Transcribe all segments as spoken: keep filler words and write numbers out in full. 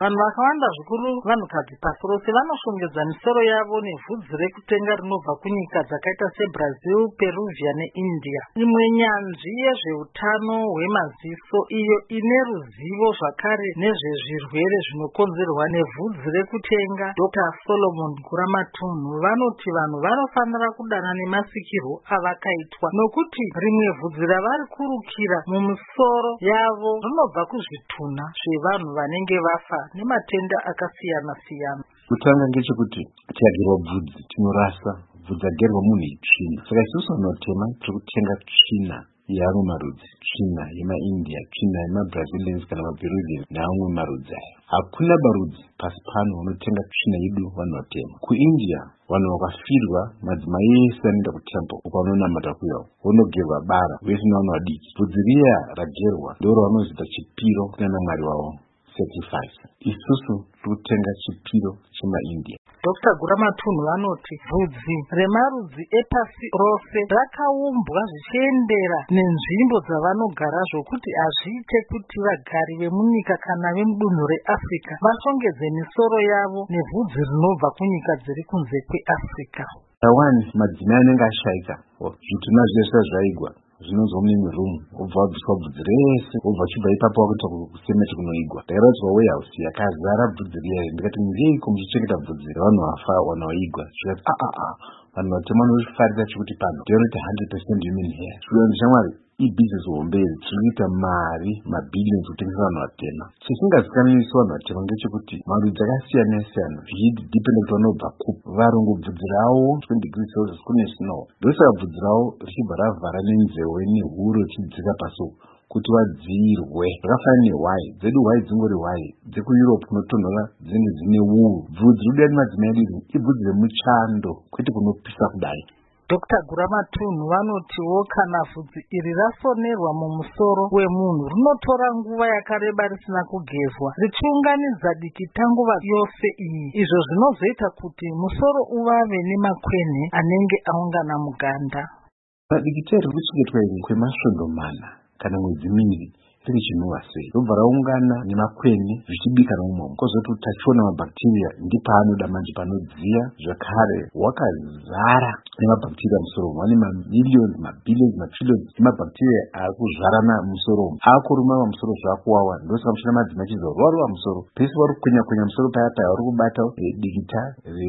Vanhu vakawanda zvikuru vanhukadzi pasi rose vanoshongedza misoro yavo nevhudzi rekutenga rinobva kunyika dzakaita seBrazil, Peruvia neIndia. Imwe nyanzvi yezveutano hwemaziso iyo ine ruzivo zvakare nezvezvirwere zvinokonzerwa nevhudzi rekutenga, Doctor Solomon Guramatunhu, vanoti vanhu vanofanira kudana nemasikirwo avakaitwa nokuti rimwe vhudzi ravari kurukira mumisoro yavo rinobva kuzvitunha zvevanhu vanenge vafa nematenda akasiyana siyana. Kutanga ngechekuti chagerwa bvudzi tinorasa bvudzi agerwa munhu itsvina. Saka isusu vanotema tiri kutenga tsvina yeamwe marudzi, tsvina yemaIndia, tsvina yemaBrazilians kana maPeruvians neamwe marudzi aya. Hakuna barudzi pasi pano unotenga tsvina yedu vanhu vatema. KuIndia vanhu vakafirwa, madzimai ese anoenda kutemple uko vanonamata kuyawo vonogerwa bara vese nevanhu vadiki. Bvudzi riya ragerwa ndiro ravanozoita chipiro kuna mwari wavo, sacrifice. Isusu tikutenga chipiro chemaIndia. Doctor Guramatunhu vanoti bvudzi remarudzi epasi rose rakaumbwa zvichiendera nenzvimbo dzavanogara zvokuti hazviite kuti vagari vemunyika kana vemudunhu reAfrica vashongedze misoro yavo nevhudzi rinobva kunyika dziri kunze kweAfrica. Awani madzimai anenge ashaika zvitunha zvese zvaigwa zvinonzwa mune room obva wabviswa bvudzi rese obva chibva ipapo wakuita kusemeti kunoigwa. Ndairadzwa warehouse yakazara bvudzi riya. Ndikati ngeiko muchichengeta bvudzi revanhu vafa vanhu vaigwa? Zvikati a a a vanhu vatema vanozvifarira chekuti pano ndinoti one hundred percent human hair. Zvikwadi shamwari ibhizinesi hombe iri tinoita mari mabhillions kutengesa vanhu vatema. Chisingazikanwi isu vanhu vatema ngechekuti marudzi akasiyana siyana zvichidhipenda kuti vanobva kupi. Varungu bvudzi ravo twenty degrees Celsius kune snow, ndosaka bvudzi ravo richibva ravhara nenzeve nehuro richidzika paso kuti vadziirwe. Zvakafanana nehwai dzedu, hwai dzingori hwai dzekuEurope kunotonhora dzinenge dzine wuru. Bvudzi rinoda nemadzimai edu ibvudzi remuchando kwete kunopisa kudai. Doctor Guramatunhu vanotiwo kana bvudzi iri rasonerwa mumusoro wemunhu rinotora nguva yakareba risina kugezwa richiunganidza dikita nguva yose iyi. Izvo zvinozoita kuti musoro uvave nemakwene anenge aungana muganda. Dikita iri rikuchengetwa iri kwemasvondo mana kana mwedzi miviri riri chinhuwa sei, robva raungana nemakwene zvichibika nomumomo. Kozoti utachiona mabhakteria ndipaanoda manje panodziya zvakare wakazara nemabhakteria musoro umu. Vane mamillions, mabillions, matrillions emabhakteria ari kuzvarana musoro umu. Akuruma musoro zvakuwawa, ndosaka muchina madzimai chizorwarwa musoro. Pese vari kukwenya kwenya musoro paya paya vari kubata dikita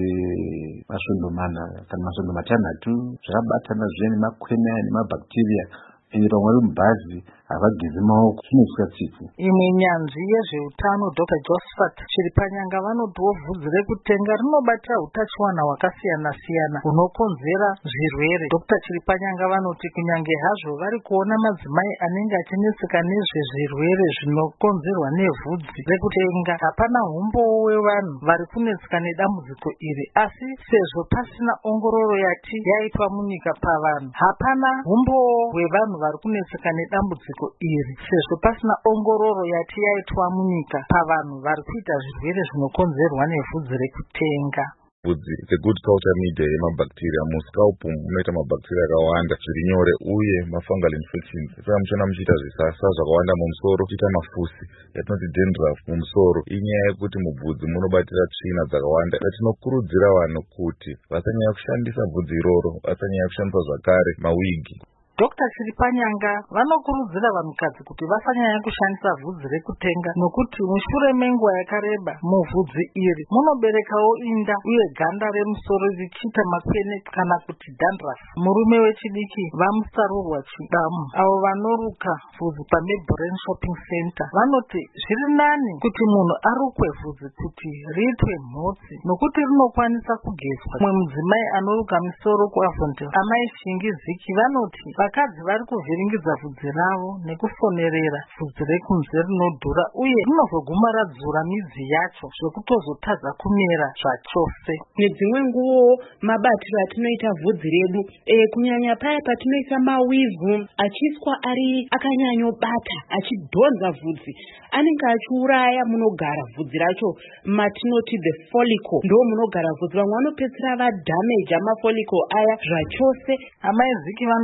remasvondo mana kana masvondo matanhatu zvakabatana zviya nemakwene aya nemabhakteria. Ende pamwe vari mubhazi havagezi maoko zvinosvika tsitsi. Imwe nyanzvi yezveutano Doctor Josephat Chiripanyanga vanotiwo bvudzi rekutenga rinobatira utachiwana hwakasiyana siyana hunokonzera zvirwere. Doctor Chiripanyanga vanoti kunyange hazvo vari kuona madzimai anenge achineseka nezvezvirwere zvinokonzerwa nevhudzi rekutenga, hapana umbowo wevanhu vari kuneseka nedambudziko iri. Asi sezvo pasina ongororo yati yaitwa munyika pavanhu, hapana umbowo hwevanhu vari kuneseka nedambudziko iri sezvo pasina ongororo yati yaitwa munyika pavanhu vari kuita zvirwere zvinokonzerwa nevhudzi rekutenga. Bvudzi it's a good culture media yemabhakteria. Muscalp munoita mabhakteria akawanda zviri nyore uye mafungal infections. Saka muchona muchiita zvisasa zvakawanda mumusoro, muchiita mafusi yatinoti dandruff mumusoro. Inyaya yekuti mubvudzi munobatira tsvina dzakawanda. Tinokurudzira vanhu kuti vasanyanya kushandisa bvudzi iroro, vasanyanya kushandisa zvakare mawigi. Doctor Chiripanyanga vanokurudzira vanhukadzi kuti vasanyanya kushandisa bvudzi rekutenga nokuti mushure menguva yakareba muvhudzi iri munoberekawo inda uye ganda remusoro richiita makwene kana kuti dandruff. Murume wechidiki vamusarurwa chidamu avo vanoruka bvudzi paMayborough Shopping Center vanoti zviri nani kuti munhu arukwe bvudzi kuti riitwe mhotsi nokuti rinokwanisa kugezwa. Mumwe mudzimai anoruka misoro kuAvondale, Amai Shingiziki, vanoti vakadzi vari kuvhiringidza bvudzi ravo nekufonerera bvudzi rekunze rinodhura uye rinozoguma radzura midzi yacho zvekutozotadza kumera zvachose. Nedzimwe nguwo mabatiro atinoita bvudzi redu e, kunyanya paya patinoisa mawivu achiswa ari akanyanyobata achidhonza bvudzi anenge achiuraya munogara bvudzi racho, matinoti the follicle ndo munogara bvudzi. Vamwe vanopedzisira vadhameja mafolicle aya zvachose. Amai Ziki vanoti bvudzi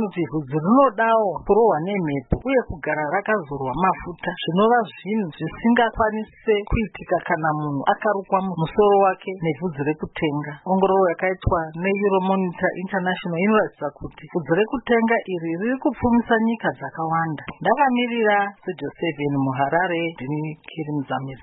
vhudzi rinodawo kurohwa nemhepo uye kugara rakazorwa mafuta, zvinova zvinhu zvisingakwanise kuitika kana munhu akarukwa musoro wake nevhudzi rekutenga. Ongororo yakaitwa neEuromonitor International inoratidza kuti vhudzi rekutenga iri riri kupfumisa nyika dzakawanda. Ndakamirira Studio seven muHarare, ndini Kiri Muzamiri.